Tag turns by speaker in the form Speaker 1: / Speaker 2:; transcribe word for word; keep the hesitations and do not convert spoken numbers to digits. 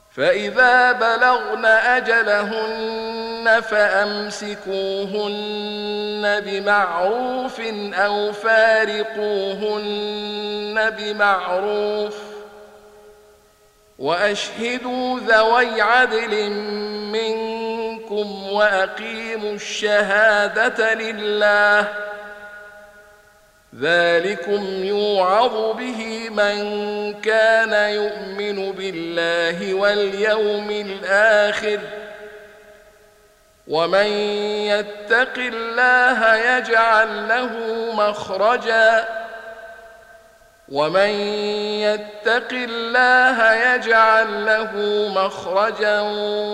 Speaker 1: فإذا بلغن أجلهن فأمسكوهن بمعروف أو فارقوهن بمعروف وأشهدوا ذوي عدل منكم وأقيموا الشهادة لله، ذلكم يوعظ به من كان يؤمن بالله واليوم الآخر، ومن يتق الله يجعل له مخرجا ومن يتق الله يجعل له مخرجا